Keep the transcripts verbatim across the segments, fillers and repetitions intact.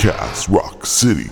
Podcast Rock City.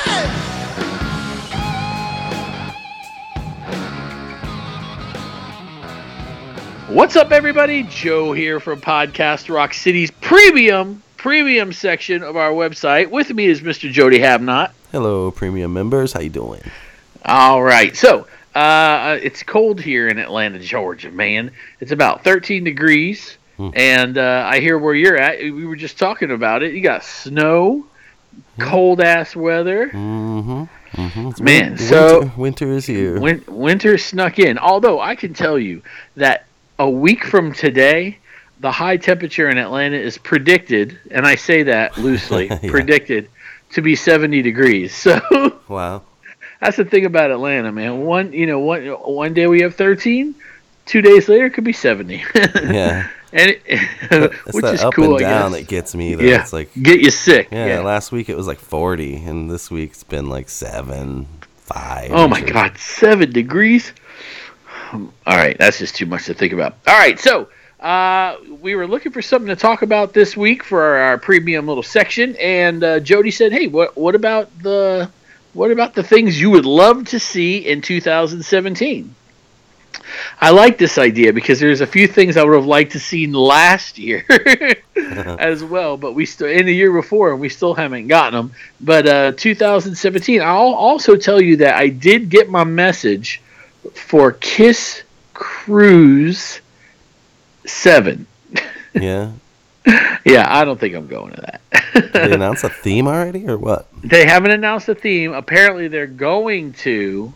What's up, everybody? Joe here from Podcast Rock City's premium premium section of our website. With me is Mister Jody Habnot. Hello, premium members. How you doing? All right. So, uh, it's cold here in Atlanta, Georgia, man. It's about thirteen degrees, hmm. and uh, I hear where you're at. We were just talking about it. You got snow, cold-ass weather. Mm-hmm. Mm-hmm. Man, winter, so... Winter is here. Win- winter snuck in. Although, I can tell you that a week from today, the high temperature in Atlanta is predicted, and I say that loosely, yeah. predicted to be seventy degrees. So, wow, that's the thing about Atlanta, man. One, you know, one one day we have thirteen, two days later it could be seventy. Yeah, and it, it's which that is up cool. and down I guess. that gets me. Though. Yeah, it's like get you sick. Yeah, yeah, last week it was like forty, and this week it's been like seven, five. Oh my God, seven degrees. All right, that's just too much to think about. All right, so uh, we were looking for something to talk about this week for our, our premium little section, and uh, Jody said, "Hey, what what about the what about the things you would love to see in two thousand seventeen?" I like this idea because there's a few things I would have liked to see last year as well, but we still in the year before, and we still haven't gotten them. But uh, two thousand seventeen, I'll also tell you that I did get my message for Kiss Cruise seven. Yeah. Yeah, I don't think I'm going to that. Did they announce a theme already, or what? They haven't announced a theme. Apparently, they're going to.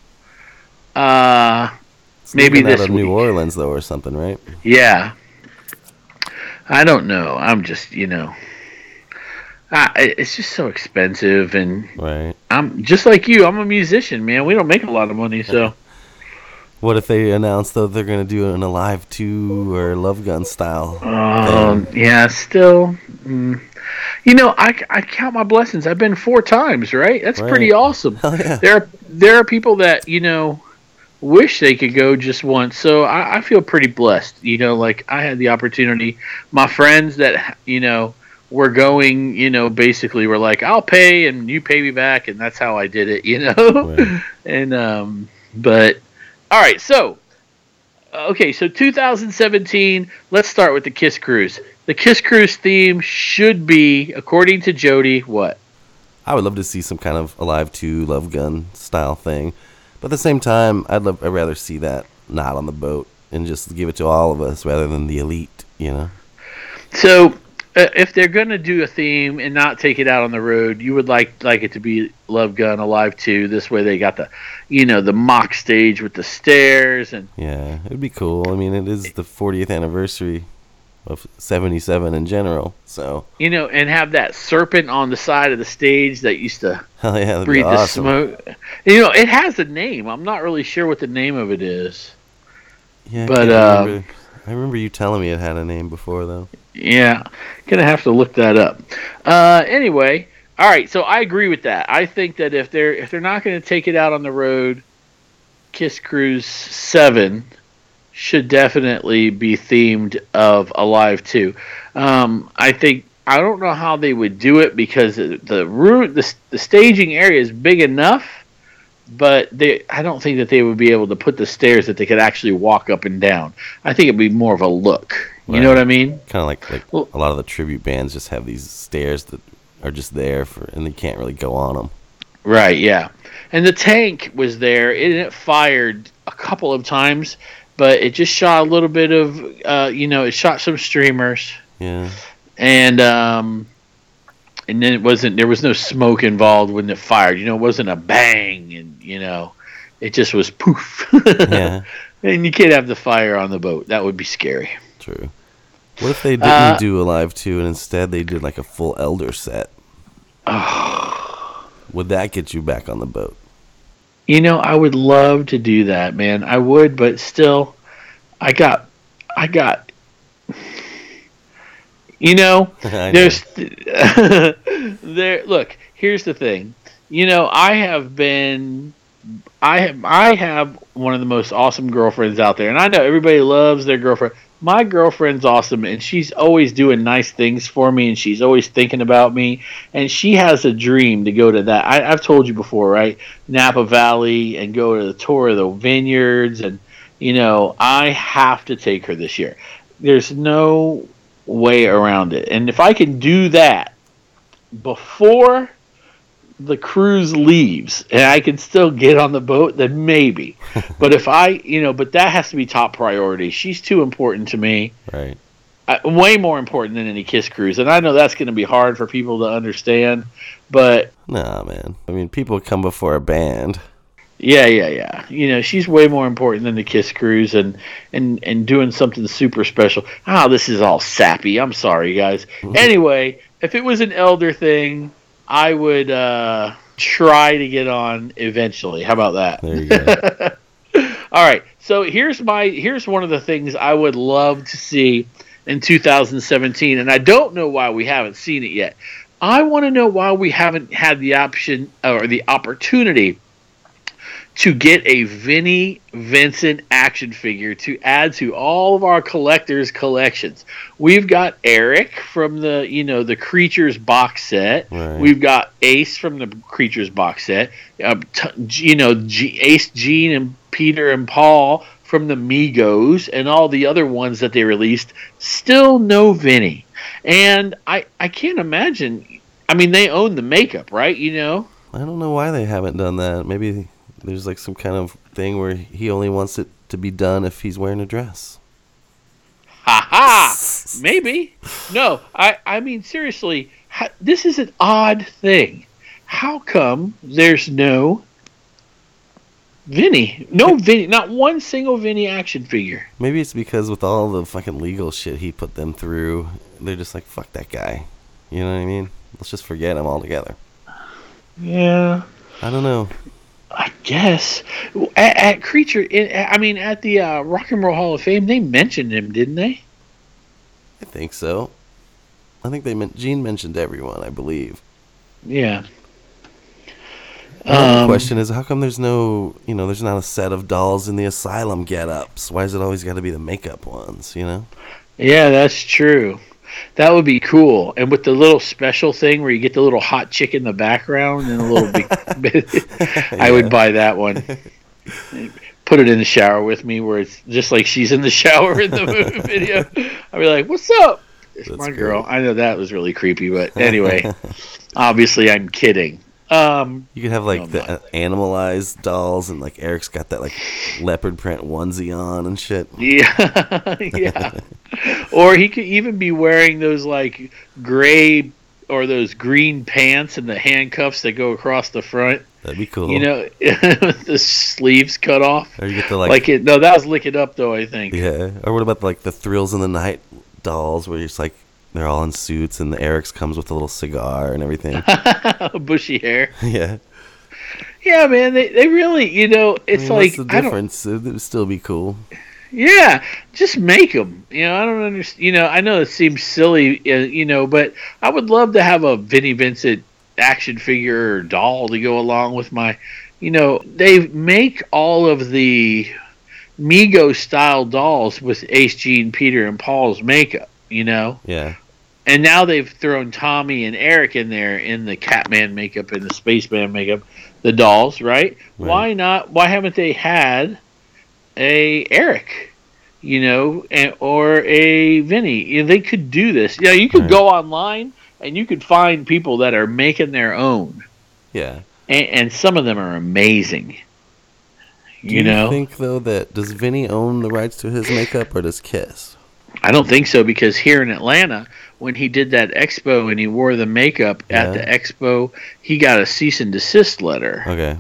Uh, it's maybe this out of week. New Orleans, though, or something, right? Yeah. I don't know. I'm just, you know. Uh, it's just so expensive, and right. I'm just like you. I'm a musician, man. We don't make a lot of money, so. What if they announce though they're gonna do an Alive two or Love Gun style? Um, yeah, still. Mm, you know, I, I count my blessings. I've been four times, right? That's right. pretty awesome. Hell yeah. There are there are people that you know wish they could go just once. So I, I feel pretty blessed. You know, like I had the opportunity. My friends that you know. We're going, you know, basically we're like, I'll pay and you pay me back, and that's how I did it, you know? Right. and, um, but, all right, so, okay, so two thousand seventeen, let's start with the Kiss Cruise. The Kiss Cruise theme should be, according to Jody, what? I would love to see some kind of Alive two Love Gun style thing, but at the same time, I'd love, I'd rather see that not on the boat and just give it to all of us rather than the elite, you know? So, Uh, if they're going to do a theme and not take it out on the road, you would like like it to be Love Gun Alive two. This way they got the, you know, the mock stage with the stairs. And yeah, it'd be cool. I mean, it is the fortieth anniversary of seventy-seven in general. So, you know, and have that serpent on the side of the stage that used to hell yeah, breathe the awesome. smoke. You know, it has a name. I'm not really sure what the name of it is. Yeah, but I um, remember, I remember you telling me it had a name before, though. Yeah, gonna have to look that up. Uh, anyway, all right. So I agree with that. I think that if they're if they're not going to take it out on the road, Kiss Cruise seven should definitely be themed of Alive two. Um, I think I don't know how they would do it because the route the the staging area is big enough, but they I don't think that they would be able to put the stairs that they could actually walk up and down. I think it'd be more of a look. You right. know what I mean? Kind of like, like well, a lot of the tribute bands just have these stairs that are just there for, and they can't really go on them. Right, yeah. And the tank was there. It, it fired a couple of times, but it just shot a little bit of, uh, you know, it shot some streamers. Yeah. And um, and then it wasn't. There was no smoke involved when it fired. You know, it wasn't a bang, and you know, it just was poof. Yeah. And you can't have the fire on the boat. That would be scary. True. What if they didn't uh, do Alive two and instead they did like a full Elder set? Oh. Would that get you back on the boat? You know, I would love to do that, man. I would, but still, I got, I got, you know, know. there's, there, look, here's the thing. You know, I have been, I have, I have one of the most awesome girlfriends out there, and I know everybody loves their girlfriend. my girlfriend's awesome, and she's always doing nice things for me, and she's always thinking about me, and she has a dream to go to that. I, I've told you before, right? Napa Valley, and go to the tour of the vineyards, and you know, I have to take her this year. There's no way around it, and if I can do that before the cruise leaves and I can still get on the boat, then maybe. But if I, you know, but that has to be top priority. She's too important to me. Right. Uh, way more important than any Kiss cruise. And I know that's going to be hard for people to understand, but Nah, man. I mean, people come before a band. yeah, yeah, yeah. You know, she's way more important than the Kiss cruise, and and and doing something super special. Oh, this is all sappy. I'm sorry, guys. Anyway, if it was an elder thing, I would uh, try to get on eventually. How about that? There you go. All right. So here's my here's one of the things I would love to see in two thousand seventeen, and I don't know why we haven't seen it yet. I want to know why we haven't had the option or the opportunity to get a Vinnie Vincent action figure to add to all of our collectors' collections. We've got Eric from the, you know, the Creatures box set. Right. We've got Ace from the Creatures box set. Uh, t- you know, G- Ace, Gene, and Peter and Paul from the Migos, and all the other ones that they released. Still no Vinnie. And I, I can't imagine. I mean, they own the makeup, right? You know? I don't know why they haven't done that. Maybe there's like some kind of thing where he only wants it to be done if he's wearing a dress. Ha ha! Maybe. No, I, I mean, seriously, ha, this is an odd thing. How come there's no Vinnie? No Vinnie. Not one single Vinnie action figure. Maybe it's because with all the fucking legal shit he put them through, they're just like, fuck that guy. You know what I mean? Let's just forget him altogether. Yeah. I don't know. I guess at, at Creature, I mean, at the uh, Rock and Roll Hall of Fame, they mentioned him, didn't they? I think so. I think they meant Gene mentioned everyone, I believe. Yeah. Um, the Um, question is, how come there's no, you know, there's not a set of dolls in the asylum get-ups? Why is it always got to be the makeup ones, you know? Yeah, that's true. That would be cool. And with the little special thing where you get the little hot chick in the background and a little bit, I Yeah. would buy that one. Put it in the shower with me where it's just like she's in the shower in the movie video. I'd be like, what's up? It's That's my great. girl. I know that was really creepy, but anyway, obviously I'm kidding. Um, You could have like Oh, the my. uh, animalized dolls, and like Eric's got that like leopard print onesie on and shit. yeah, yeah. Or he could even be wearing those like gray or those green pants and the handcuffs that go across the front. That'd be cool. You know, with the sleeves cut off. or you get the like, Like it. No, that was Lick It Up, though. I think. yeah. Or what about like the Thrills in the Night dolls, where it's like they're all in suits, and the Eric's comes with a little cigar and everything. Bushy hair. Yeah. Yeah, man. They they really, you know, it's I mean, like what's the I don't. difference? It would still be cool. Yeah, just make them. You know, I don't understand. You know, I know it seems silly, uh, you know, but I would love to have a Vinnie Vincent action figure or doll to go along with my. You know, they make all of the Mego style dolls with Ace, Gene, Peter, and Paul's makeup. You know, Yeah. and now they've thrown Tommy and Eric in there in the Catman makeup and the Spaceman makeup, the dolls, right? Right. Why not? Why haven't they had a Eric, you know, and, or a Vinny? You know, they could do this. Yeah, you could Right. go online and you could find people that are making their own, Yeah. and, and some of them are amazing. Do You know, think though that does Vinny own the rights to his makeup, or does Kiss? I don't think so, because here in Atlanta, when he did that expo and he wore the makeup at Yeah. the expo, he got a cease and desist letter. Okay.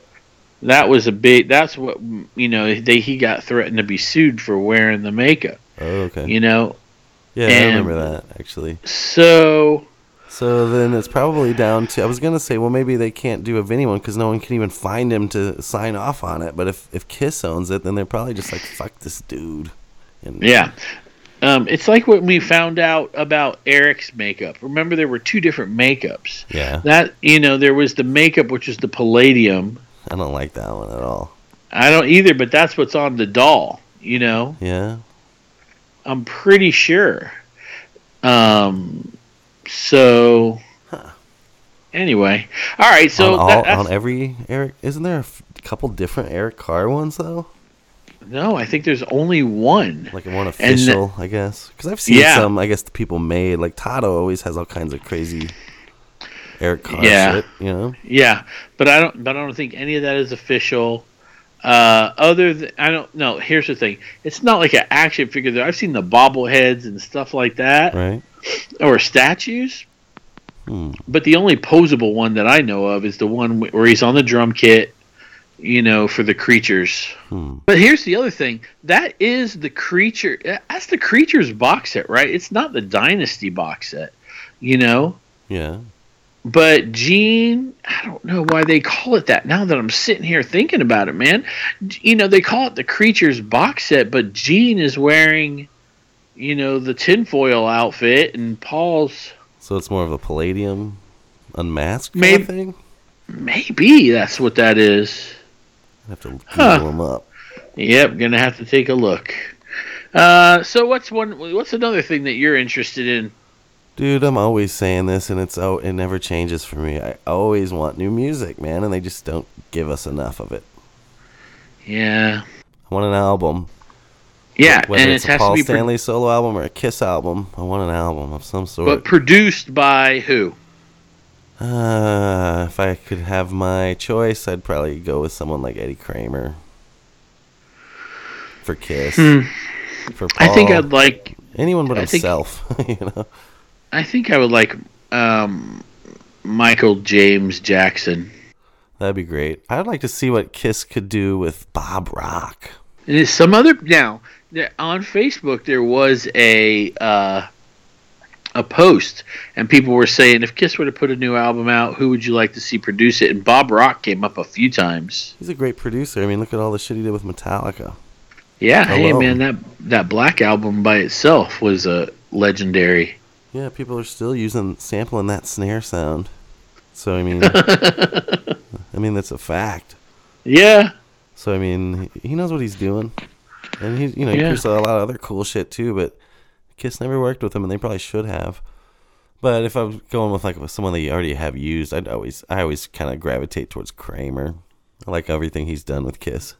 That was a big. That's what, you know. They he got threatened to be sued for wearing the makeup. Oh, okay. You know, Yeah, I and- remember that actually. so So then it's probably down to. I was gonna say, well, maybe they can't do a Vinny one because no one can even find him to sign off on it. But if if Kiss owns it, then they're probably just like, fuck this dude. And yeah. Um, it's like when we found out about Eric's makeup. Remember, there were two different makeups. Yeah. That, you know, there was the makeup, which is the Palladium. I don't like that one at all. I don't either, but that's what's on the doll, you know. Yeah. I'm pretty sure. Um, so Huh. anyway, all right. So on all that, that's, on every Eric, isn't there a f- couple different Eric Carr ones though? no, I think there's only one. Like one official, I guess. Because I've seen Yeah. some. I guess the people made like Tato always has all kinds of crazy Eric Carr Yeah. shit. You know. Yeah, but I don't. But I don't think any of that is official. Uh, other than I don't know. Here's the thing: it's not like an action figure. There, I've seen the bobbleheads and stuff like that, Right. or statues. Hmm. But the only posable one that I know of is the one where he's on the drum kit, you know, for the creatures. Hmm. But here's the other thing: that is the creature. That's the creatures box set, right? It's not the Dynasty box set, you know. Yeah. But Gene, I don't know why they call it that. Now that I'm sitting here thinking about it, man, you know, they call it the Creatures box set, but Gene is wearing, you know, the tinfoil outfit, and Paul's So it's more of a Palladium unmasked kind Maybe- of thing. maybe that's what that is. I have to Google Huh. them up. Yep, gonna have to take a look. Uh, so what's one? What's another thing that you're interested in? Dude, I'm always saying this, and it's oh, it never changes for me. I always want new music, man, and they just don't give us enough of it. Yeah, I want an album. yeah, Whether and it's it a has Paul to be, pro- Stanley solo album or a Kiss album, I want an album of some sort. but produced by who? Uh, if I could have my choice, I'd probably go with someone like Eddie Kramer for Kiss. Hmm. For Paul, I think I'd like. anyone but I think- himself. You know, I think I would like um, Michael James Jackson. that'd be great. I'd like to see what Kiss could do with Bob Rock. And there's some other now there, on Facebook there was a uh, a post, and people were saying if Kiss were to put a new album out, who would you like to see produce it? And Bob Rock came up a few times. He's a great producer. I mean, look at all the shit he did with Metallica. Yeah, hey Hello. man, that that Black album by itself was a uh, legendary. Yeah, people are still using sampling that snare sound. So I mean, I mean that's a fact. Yeah, So I mean, he knows what he's doing, and he, you know, he Yeah. produced a lot of other cool shit too. But Kiss never worked with him, and they probably should have. But if I'm going with like with someone that you already have used, I'd always, I always kind of gravitate towards Kramer. I like everything he's done with Kiss.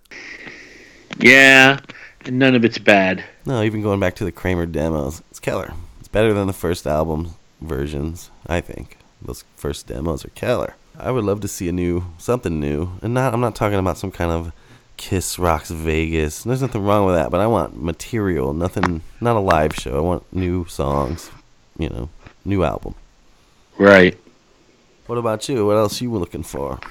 yeah, and none of it's bad. No, even going back to the Kramer demos, it's killer. It's better than the first album versions, I think. Those first demos are killer. I would love to see a new, something new, and not. I'm not talking about some kind of Kiss Rocks Vegas. There's nothing wrong with that, but I want material, nothing, not a live show. I want new songs, you know, new album. Right. What about you? What else you were looking for?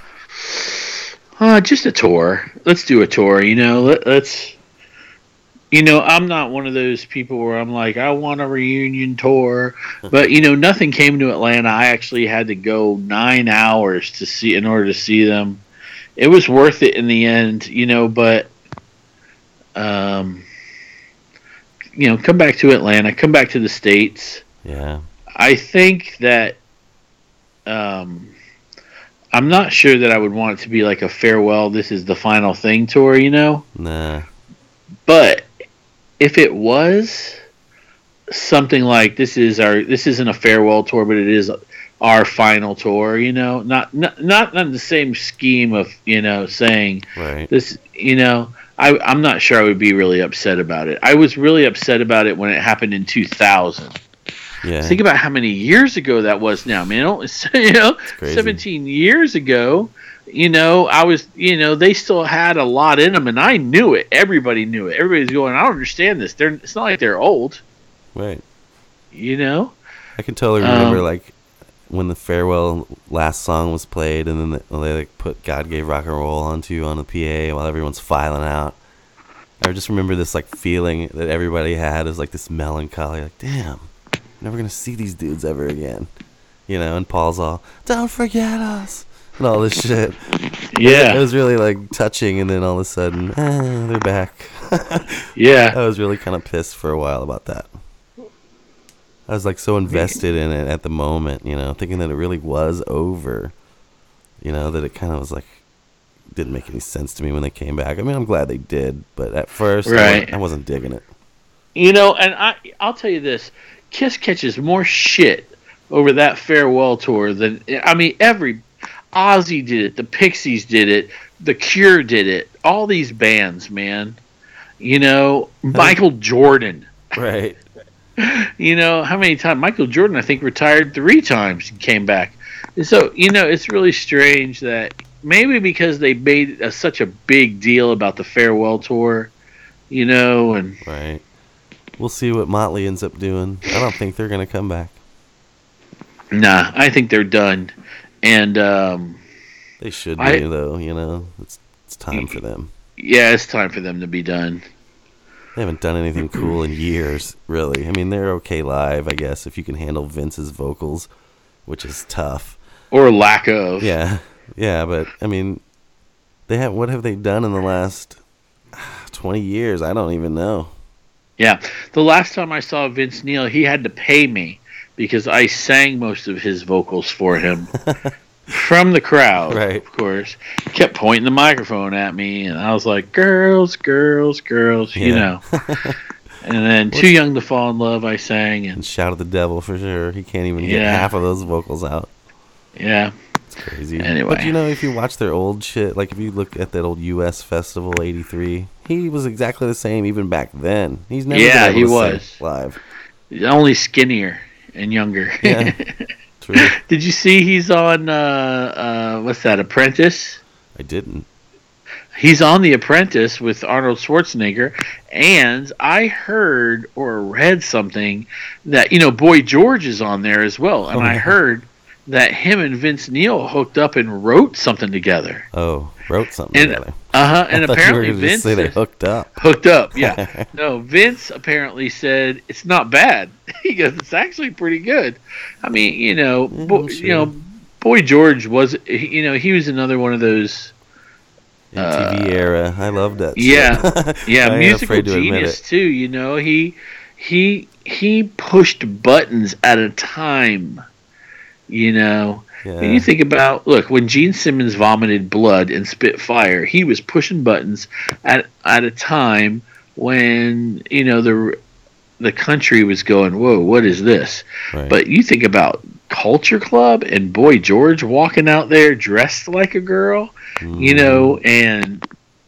Uh, just a tour. Let's do a tour. You know, Let, let's. You know, I'm not one of those people where I'm like, I want a reunion tour. But you know, nothing came to Atlanta. I actually had to go nine hours to see in order to see them. It was worth it in the end, you know. But, um, you know, come back to Atlanta. Come back to the States. Yeah, I think that um, I'm not sure that I would want it to be like a farewell, this is the final thing tour, you know? nah. But if it was something like this is our this isn't a farewell tour, but it is our final tour, you know, not not not in the same scheme of, you know, saying Right. this, you know, I I'm not sure I would be really upset about it. I was really upset about it when it happened in two thousand. Yeah. Think about how many years ago that was now, man. You know, crazy. seventeen years ago, you know, I was, you know, they still had a lot in them, and I knew it. Everybody knew it. Everybody's going, I don't understand this. They're, it's not like they're old, Right. you know? I can totally remember Um, like when the farewell last song was played, and then the, they like put "God Gave Rock and Roll" onto on the P A while everyone's filing out. I just remember this like feeling that everybody had is like this melancholy, like damn, never gonna see these dudes ever again, you know. And Paul's all, "Don't forget us," and all this shit. Yeah. It was really like touching, and then all of a sudden, eh, they're back. Yeah. I was really kind of pissed for a while about that. I was like so invested in it at the moment, you know, thinking that it really was over, you know, that it kind of was like, didn't make any sense to me when they came back. I mean, I'm glad they did, but at first, I, Right. wasn't, I wasn't digging it. You know, and I I'll tell you this, Kiss catches more shit over that farewell tour than I mean every Ozzy did it, the Pixies did it, The Cure did it, all these bands, man. You know, Michael Jordan. Right. You know, how many times Michael Jordan I think retired three times and came back. So, you know, it's really strange that maybe because they made a, such a big deal about the farewell tour, you know, and right. We'll see what Motley ends up doing. I don't think they're going to come back. Nah, I think they're done. And um, they should be, I, though, you know. It's it's time for them. Yeah, it's time for them to be done. They haven't done anything cool in years, really. I mean, they're okay live, I guess, if you can handle Vince's vocals, which is tough. Or lack of. Yeah, yeah, but, I mean, they have. What have they done in the last twenty years? I don't even know. Yeah, the last time I saw Vince Neil, he had to pay me because I sang most of his vocals for him from the crowd, right. Of course. He kept pointing the microphone at me, and I was like, girls, girls, girls, yeah. You know. And then Too Young to Fall in Love, I sang. And, and Shout at the Devil, for sure. He can't even yeah. get half of those vocals out. Yeah. It's crazy. Anyway. But, you know, if you watch their old shit, like if you look at that old U S Festival eighty-three, he was exactly the same even back then. He's never yeah, been able he to was. sing live. Only skinnier and younger. Yeah, true. Did you see he's on, uh, uh, what's that, Apprentice? I didn't. He's on The Apprentice with Arnold Schwarzenegger, and I heard or read something that, you know, Boy George is on there as well, and oh, I heard that him and Vince Neil hooked up and wrote something together. Oh, wrote something and, together. Uh-huh, and apparently you were Vince... Just say they hooked up. Hooked up, yeah. No, Vince apparently said, it's not bad. He goes, it's actually pretty good. I mean, you know, Mm, bo- sure. you know, Boy George was, you know, he was another one of those... M T V uh, era. I love that. Yeah, yeah, I musical genius too. You know, he he he pushed buttons at a time. You know, yeah. And you think about look when Gene Simmons vomited blood and spit fire, he was pushing buttons at at a time when you know the the country was going, whoa, what is this? Right. But you think about Culture Club and Boy George walking out there dressed like a girl. You know, and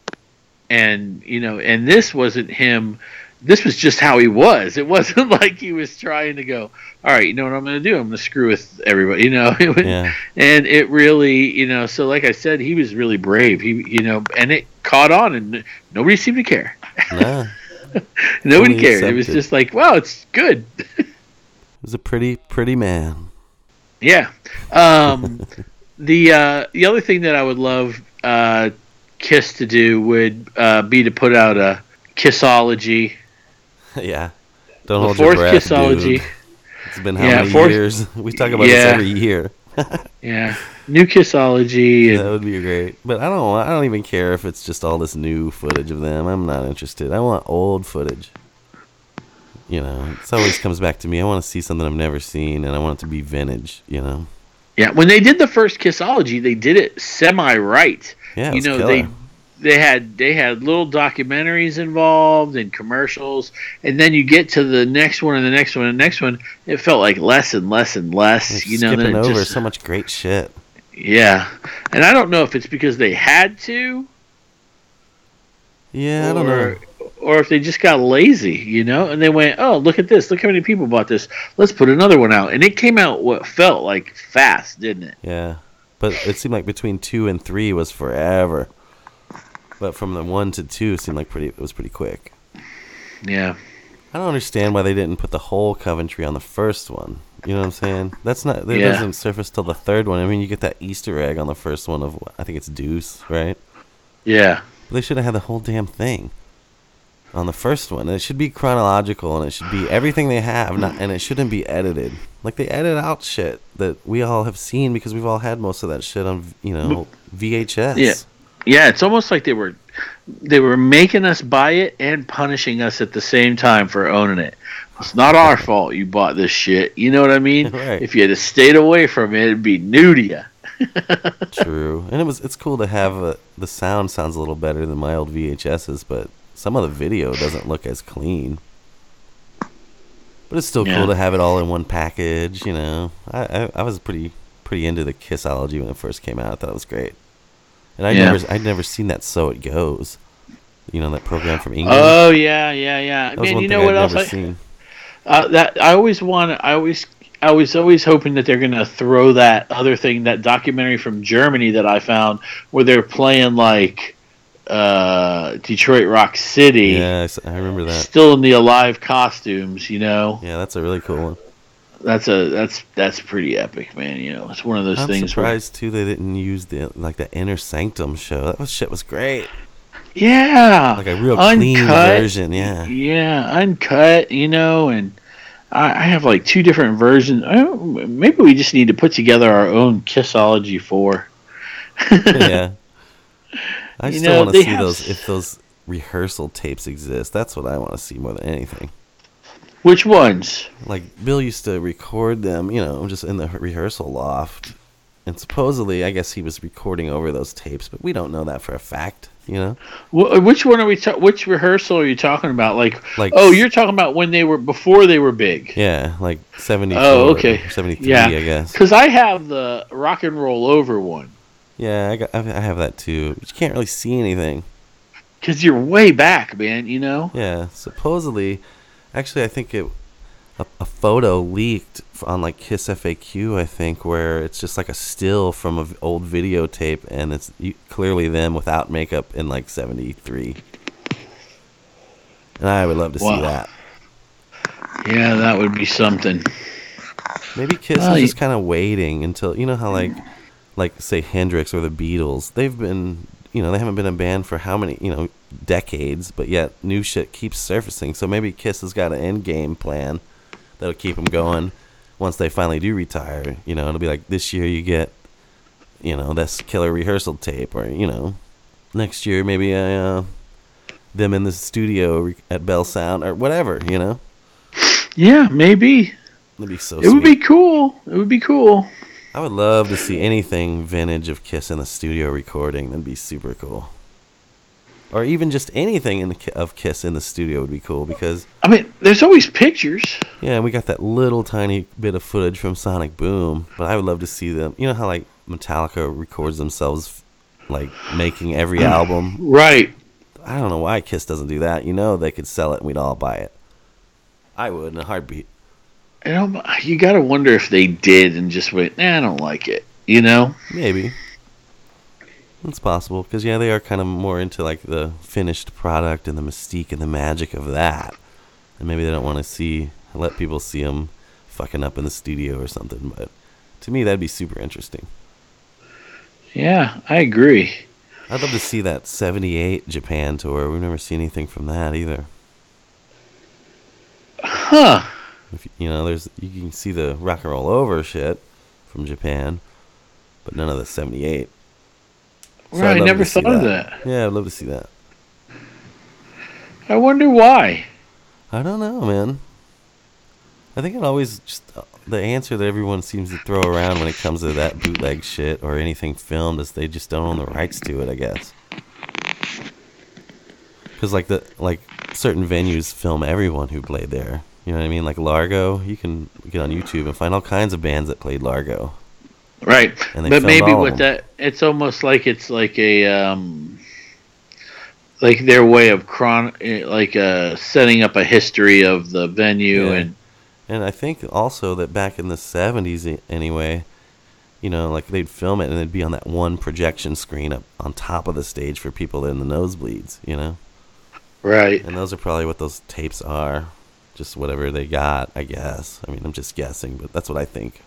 and you know, and this wasn't him. This was just how he was. It wasn't like he was trying to go, all right, you know what I'm going to do? I'm going to screw with everybody. You know, yeah. And it really, you know, so like I said, he was really brave. He, you know, and it caught on, and nobody seemed to care. Nah. Nobody cared. It was just like, wow, it's good. He was a pretty, pretty man. Yeah. Um, The uh, the other thing that I would love uh, Kiss to do would uh, be to put out a Kissology. Yeah, don't the hold fourth your breath, Kissology. Dude. It's been how yeah, many fourth, years? We talk about yeah. this every year. Yeah, new Kissology. That would be great. But I don't. Want, I don't even care if it's just all this new footage of them. I'm not interested. I want old footage. You know, it always comes back to me. I want to see something I've never seen, and I want it to be vintage. You know. Yeah, when they did the first Kissology, they did it semi-right. Yeah, it you was know, killer. they they had they had little documentaries involved and commercials, and then you get to the next one and the next one and the next one, it felt like less and less and less. They're you know, skipping then it over just, so much great shit. Yeah, and I don't know if it's because they had to. Yeah, or, I don't know. Or if they just got lazy, you know, and they went, "Oh, look at this! Look how many people bought this. Let's put another one out." And it came out what felt like fast, didn't it? Yeah, but it seemed like between two and three was forever. But from the one to two, it seemed like pretty. It was pretty quick. Yeah. I don't understand why they didn't put the whole Coventry on the first one. You know what I'm saying? That's not. It Yeah. doesn't surface till the third one. I mean, you get that Easter egg on the first one of I think it's Deuce, right? Yeah. But they should have had the whole damn thing on the first one. It should be chronological, and it should be everything they have, not, and it shouldn't be edited. Like they edit out shit that we all have seen because we've all had most of that shit on, you know, V H S. Yeah. Yeah, it's almost like they were they were making us buy it and punishing us at the same time for owning it. It's not our fault you bought this shit. You know what I mean? Right. If you had stayed away from it, it'd be new to you. True. And it was it's cool to have a, the sound sounds a little better than my old V H S's, but some of the video doesn't look as clean. But it's still Yeah. cool to have it all in one package, you know. I, I, I was pretty pretty into the Kissology when it first came out. I thought it was great. And I Yeah. never I'd never seen that So It Goes. You know, that program from England. Oh yeah, yeah, yeah. that was Man, one you thing know I'd what else? never I, seen. uh, that I always want. I always, I was always hoping that they're gonna throw that other thing, that documentary from Germany that I found, where they're playing like uh, Detroit Rock City, Yeah, I s- I remember that. still in the Alive costumes. You know, Yeah, that's a really cool one. that's a that's that's pretty epic, man. You know, it's one of those I'm things where, surprised too they didn't use the like the Inner Sanctum show. That was shit was great. yeah, Like a real clean uncut, version, yeah. yeah, uncut. You know, and I, I have like two different versions. I don't, maybe we just need to put together our own Kissology four. Yeah. I You still know, want to they see have those s- if those rehearsal tapes exist. That's what I want to see more than anything. Which ones? Like Bill used to record them, you know, just in the rehearsal loft. And supposedly, I guess he was recording over those tapes, but we don't know that for a fact, you know? Wh- Which one are we? Ta- which rehearsal are you talking about? Like, Like oh, s- you're talking about when they were before they were big. Yeah, like seventy-four Oh, okay. or seventy-three, Yeah. I guess. Because I have the Rock and Roll Over one. Yeah, I, got, I I have that too. But you can't really see anything. Because you're way back, man. You know. Yeah, supposedly, actually, I think it a, a photo leaked f- on like Kiss F A Q, I think, where it's just like a still from an old videotape, and it's you, clearly them without makeup in like seventy-three. And I would love to Wow. see that. Yeah, that would be something. Maybe Kiss Well, is you- just kind of waiting until you know how like like say Hendrix or the Beatles, they've been you know they haven't been a band for how many you know decades, but yet new shit keeps surfacing. So maybe Kiss has got an end game plan that'll keep them going once they finally do retire. You know, it'll be like this year you get you know this killer rehearsal tape, or you know next year maybe uh, them in the studio re- at Bell Sound or whatever. You know, Yeah, maybe. it'd be so. It would sweet. be cool. It would be cool. I would love to see anything vintage of Kiss in the studio recording. That'd be super cool. Or even just anything in the, Ki- of Kiss in the studio would be cool because, I mean, there's always pictures. yeah, we got that little tiny bit of footage from Sonic Boom, but I would love to see them. You know how, like, Metallica records themselves, like, making every album? Right. I don't know why Kiss doesn't do that. You know they could sell it and we'd all buy it. I would in a heartbeat. You know, you got to wonder if they did and just went, nah, I don't like it. You know? Maybe. It's possible, because, yeah, they are kind of more into, like, the finished product and the mystique and the magic of that. And maybe they don't want to see, let people see them fucking up in the studio or something. But to me, that'd be super interesting. Yeah, I agree. I'd love to see that seventy-eight Japan tour. We've never seen anything from that either. Huh. If, you know, there's you can see the Rock and Roll Over shit from Japan, but none of the seventy-eight. So I'd Right, I love never to see thought of that. Yeah, I'd love to see that. I wonder why. I don't know, man. I think it always just uh, the answer that everyone seems to throw around when it comes to that bootleg shit or anything filmed is they just don't own the rights to it, I guess. Because like the like certain venues film everyone who played there. You know what I mean? Like Largo, you can get on YouTube and find all kinds of bands that played Largo. Right. And they But filmed maybe all of with them. that, it's almost like it's like a, um, like their way of chron, eh, like uh, setting up a history of the venue Yeah. and. And I think also that back in the seventies i- anyway, you know, like they'd film it and it'd be on that one projection screen up on top of the stage for people in the nosebleeds, you know? Right. And those are probably what those tapes are. Just whatever they got, I guess. I mean, I'm just guessing, but that's what I think.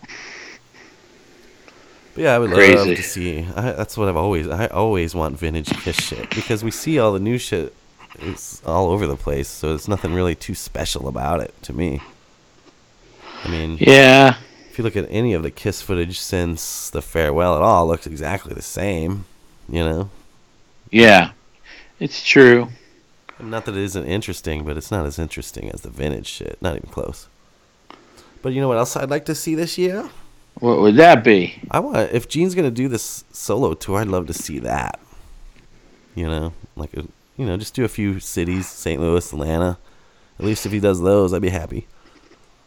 But yeah, I would love Crazy. to see. I, that's what I've always. I always want vintage Kiss shit because we see all the new shit. It's all over the place, so there's nothing really too special about it to me. I mean, Yeah. if you look at any of the Kiss footage since the farewell, it all looks exactly the same. You know, Yeah. It's true. not that it isn't interesting, but it's not as interesting as the vintage shit. Not even close. But you know what else I'd like to see this year? What would that be? I want if Gene's gonna do this solo tour, I'd love to see that. You know, like a, you know, just do a few cities, Saint Louis, Atlanta. At least if he does those, I'd be happy.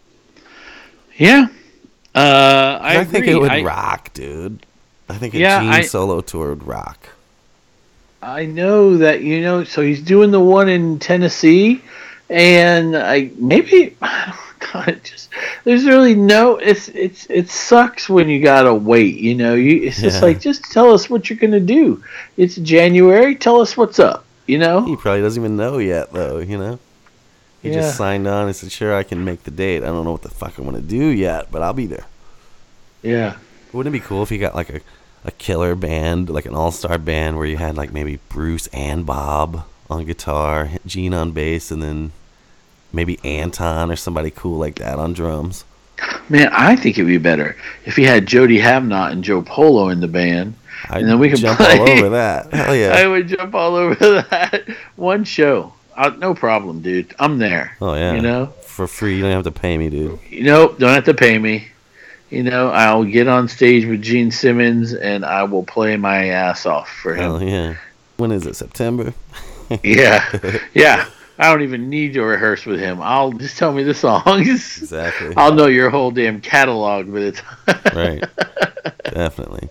Yeah. Uh, I, I think agree. it would I, rock, dude. I think a Yeah, Gene I- solo tour would rock. I know that, you know, so he's doing the one in Tennessee, and I maybe God, it just there's really no it's it's it sucks when you gotta wait, you know. You it's just Yeah. like, just tell us what you're gonna do. It's January, tell us what's up, you know? He probably doesn't even know yet, though, you know? He Yeah. just signed on and said, sure, I can make the date. I don't know what the fuck I'm going to do yet, but I'll be there. Yeah. Wouldn't it be cool if he got, like, a, a killer band, like an all-star band where you had, like, maybe Bruce and Bob on guitar, Gene on bass, and then maybe Anton or somebody cool like that on drums? Man, I think it'd be better if he had Jody Havnot and Joe Polo in the band. I'd And then we could jump play. all over that. Hell yeah. I would jump all over that. One show. Uh, no problem, dude. I'm there. Oh, yeah. You know? For free. You don't have to pay me, dude. You know, don't have to pay me. You know, I'll get on stage with Gene Simmons and I will play my ass off for him. Hell yeah. When is it? September? Yeah. Yeah. I don't even need to rehearse with him. I'll just tell me the songs. Exactly. I'll know your whole damn catalog by the time. Right. Definitely.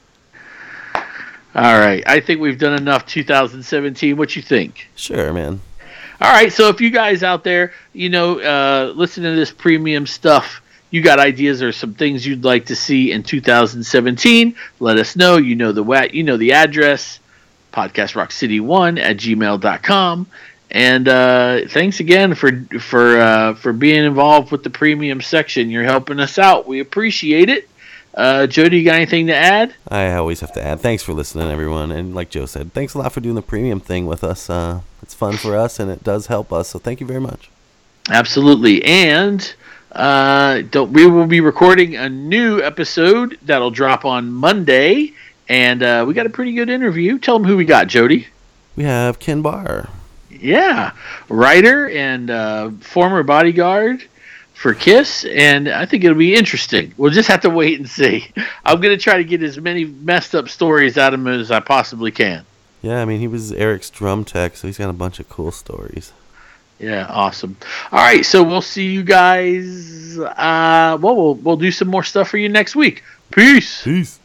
All right. I think we've done enough two thousand seventeen. What you think? Sure, man. All right. So if you guys out there, you know, uh, listen to this premium stuff, you got ideas or some things you'd like to see in two thousand seventeen, let us know. You know the wat, you know the address, podcast rock city one at gmail dot com. And uh, thanks again for for uh, for being involved with the premium section. You're helping us out. We appreciate it. Uh, Jody, you got anything to add? I always have to add, thanks for listening, everyone. And like Joe said, thanks a lot for doing the premium thing with us. Uh, it's fun for us, and it does help us. So thank you very much. Absolutely. And uh, don't, we will be recording a new episode that'll drop on Monday. And uh, we got a pretty good interview. Tell them who we got, Jody. We have Ken Barr. Yeah, writer and uh, former bodyguard for Kiss, and I think it'll be interesting. We'll just have to wait and see. I'm going to try to get as many messed up stories out of him as I possibly can. Yeah, I mean, he was Eric's drum tech, so he's got a bunch of cool stories. Yeah, awesome. All right, so we'll see you guys. Uh, well, we'll we'll do some more stuff for you next week. Peace. Peace.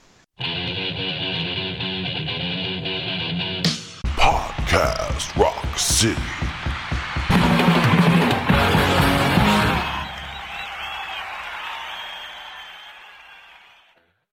Podcast Rock City.